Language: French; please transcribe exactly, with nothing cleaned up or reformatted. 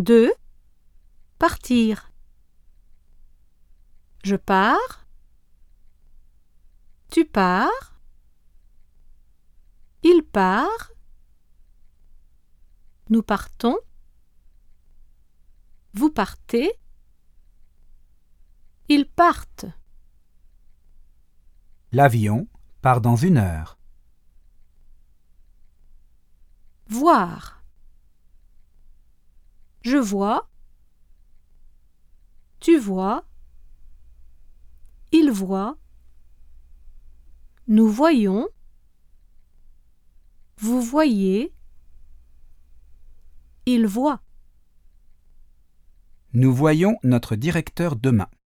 deux. Partir. Je pars. Tu pars. Il part. Nous partons. Vous partez. Ils partent. L'avion part dans une heure. Voir. Je vois. Tu vois. Il voit. Nous voyons. Vous voyez. Il voit. Nous voyons notre directeur demain.